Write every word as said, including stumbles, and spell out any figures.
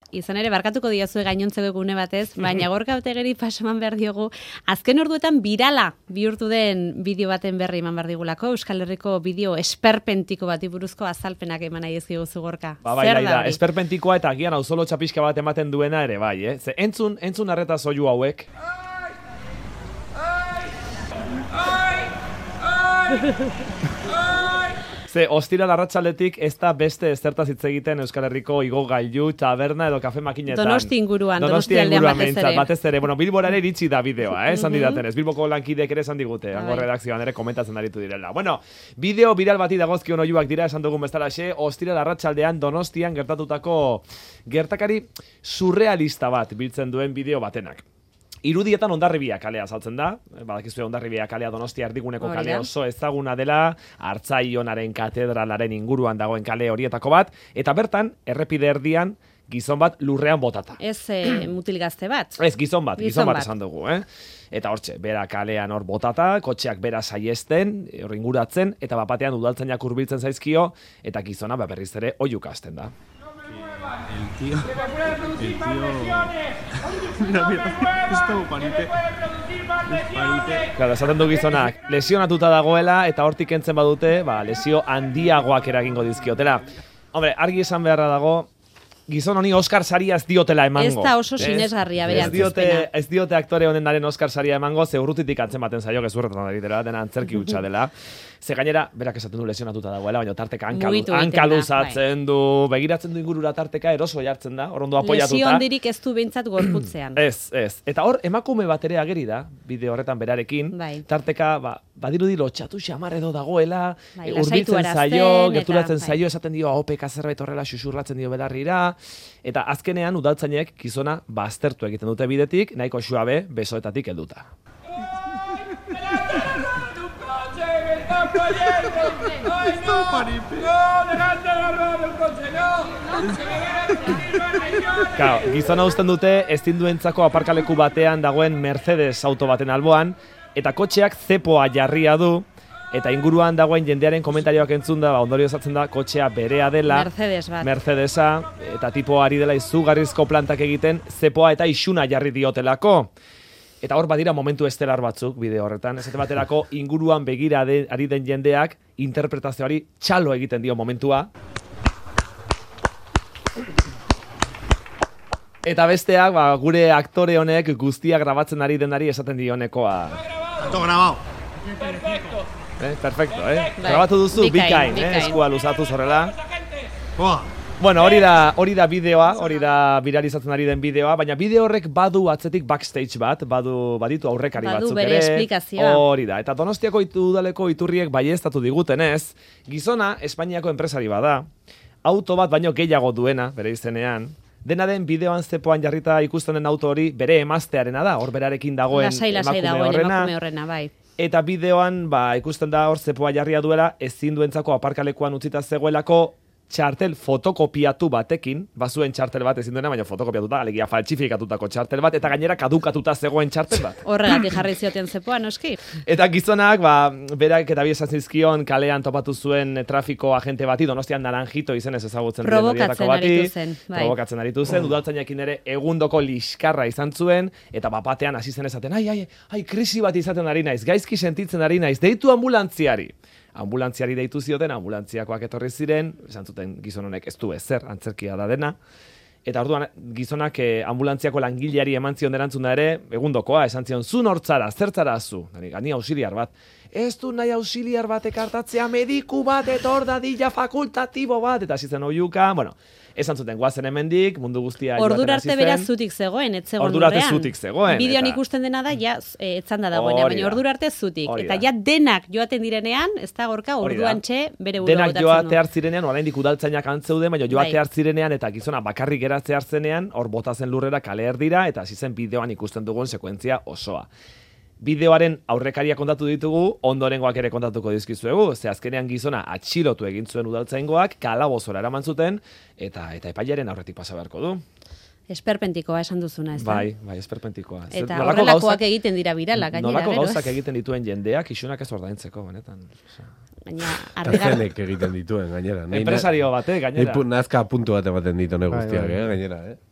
Izan ere, barkatuko diazue gainontzeko gune batez, baina Gorka Otegeri pasaman behar diogu, azken orduetan birala bihurtu den bideo baten berri eman behar digulako, Euskal Herriko bideo esperpentiko bati buruzko azalpenak eman nahi ezkiguzu Gorka. Ba, bai, bai, da, esperpentikoa eta agian auzolo txapiska bat ematen duena ere, bai, eh? Ze, entzun, entzun arreta zoiu hauek. Ze, ostiral arratsaldetik ez da beste ezertaz hitz egiten Euskal Herriko igogailu, taberna edo kafe makinetan. Donosti inguruan, Donosti aldean batez ere. Batez ere, bueno, Bilbora ere iritsi da bideoa, eh, esan didatenez. Bilboko lankideek ere esan digute, hango redakzioan ere komentatzen aritu direla. Bueno, bideo viral bati dagozkion oihuak dira, esan dugun bezalaxe, ostiral arratsaldean Donostian gertatutako gertakari surrealista bat biltzen duen bideo batenak. Irudietan Hondarribia kalea saltzen da, badakizue Hondarribia kalea Donostia erdiguneko kale oso ezaguna dela, Artzaionaren katedralaren inguruan dagoen kale horietako bat, eta bertan, errepide erdian, gizon bat lurrean botata. Ez e, mutil gazte bat. Ez, gizon bat, gizon, gizon bat esan dugu, eh? Eta hortxe, bera kalean hor botata, kotxeak bera saiesten, hor inguratzen, eta bapatean udaltzainak hurbiltzen zaizkio, eta gizona berriz ere oihuka hasten da. El tío, el tío... Mira, mira, esto panite. Claro, esaten du gizonak, lesionatuta dagoela eta hortik kentzen badute, ba, lesio handiagoak eragingo dizkiotela. Hombre, argi esan beharra dago, gizon honi Oscar saria ez diotela emango. Ez da oso sinesgarria bere antzezpena. Ez diote aktore honenaren Oscar saria emango, ze urrutitik antzematen zaio, gezurretan ari dela, dena antzerki hutsa dela. Ze gainera, berak esaten du lesionatuta dagoela, baina tarteka hankaluzatzen du, begiratzen du ingurura tarteka, eroso jartzen da, hor ondo apoiatuta. Lesio handirik ez du behintzat gorputzean. Ez, ez. Eta hor, emakume bat ere ageri da, bideo horretan berarekin, bai. Tarteka, ba, badirudi lotxatu xamar edo dagoela, bai, urbiltzen zaio, gerturatzen zaio, esaten dio, ahopeka zerbait horrela xuxurratzen dio belarrira, eta azkenean udaltzainek gizona baztertu egiten dute bidetik, nahiko suabe, besoetatik helduta. Claro, gizona uzten dute ezinduentzako aparkaleku batean dagoen Mercedes auto baten alboan, eta kotxeak zepoa jarria du, eta inguruan dagoen jendearen komentarioak entzun da, ba, ondorio esatzen da, kotxea berea dela, Mercedes bat. Mercedesa, eta tipo ari dela izugarrizko plantak egiten, zepoa eta isuna jarri diotelako. Eta hor badira momentu estelar batzuk bideo horretan, esate baterako inguruan begira de, ari den jendeak interpretazioari txalo egiten dio momentua. Eta besteak, ba, gure aktore honek guztia grabatzen ari denari esaten dionekoa. Ato grabao. Perfecto. Eh, perfecto, eh? Grabatu duzu, bikain, bikain, eh? Eskua luzatu zorrela. Boa. Bueno, hori da, hori da bideoa, hori da viralizatzen ari den bideoa, baina bideo horrek badu atzetik backstage bat, badu baditu aurrekari badu batzuk bere ere. esplikazioa. Hori da, eta Donostiako udaleko iturriek baieztatu digutenez, gizona Espainiako enpresari bada, auto bat baino gehiago duena, bere izenean, dena den bideoan zepoan jarrita ikusten den auto hori bere emaztearena da, hor berarekin dagoen lasai, lasai emakume dagoen horrena. emakume horrena, bai. Eta bideoan, ba, ikusten da hor zepoa jarria duela, ezin duentzako aparkalekuan utzita zegoelako, txartel fotokopiatu batekin, bazuen txartel bat ezin duena, baina fotokopiatuta, alegia faltsifikatutako txartel bat, eta gainera kadukatuta zegoen txartel bat. Horregatik jarri zioten zepoa, noski. Eta gizonak, ba, berak eta bi esan zizkion, kalean topatu zuen trafiko agente bati, Donostian Naranjito izenez ezagutzen den horietako bati. Provokatzen aritu zen. Bai. Provokatzen aritu zen, udaltzainekin ere egundoko liskarra izan zuen, eta bapatean hasi zen esaten, ai, ai, ai, krisi bat izaten ari naiz, gaizki sentitzen ari naiz, deitu ambulantziari. Ambulantziari deitu zioten, ambulantziakoak etorri ziren, esan zuten gizon honek ez du ezer, antzerkia da dena. Eta orduan gizonak eh, ambulantziako langileari eman zion erantzuna ere, egundokoa, esan zion, zu nortzara, zertzara zu, gani auxiliar bat. Ez du nahi auxiliar bat ekartatzea, mediku bat, etor dadila fakultatibo bat, eta hasi zen oihuka, bueno, esan zuten guazen hemendik, mundu guztia joaten hasi zen. Ordura arte beraz zutik zegoen, ez zegoen Ordura arte zutik zegoen. Bideoan ikusten dena da, ja, etzan da dagoena, baina ordura arte zutik. Eta ja denak joaten direnean, ez da Gorka, orduan txe, bere burua denak botatzen du. joate hartzirenean, oraindik udaltzainak antzeuden, baina joate hartzirenean eta gizona bakarrik geratze hartzenean, hor botazen lurrera kale erdira, eta hasi zen bideoan ikusten dugun sekuentzia osoa. Bideoaren aurrekaria kontatu ditugu, ondorengoak ere kontatuko dizkizuegu, ze azkenean gizona atxilotu egin zuen udaltzaingoak, kalabozora eraman zuten, eta eta epailearen aurretik pasa beharko du. Esperpentikoa esan duzuna, ez da? Bai, bai, esperpentikoa. Eta horrelakoak egiten dira birala, gainera, nolako gauzak egiten dituen jendeak, isunak ez ordaintzeko, benetan. Baina, Tazenek egiten dituen, gainera. Empresario bate, gainera. Nazka puntu bat ematen ditune guztiak, gainera, eh?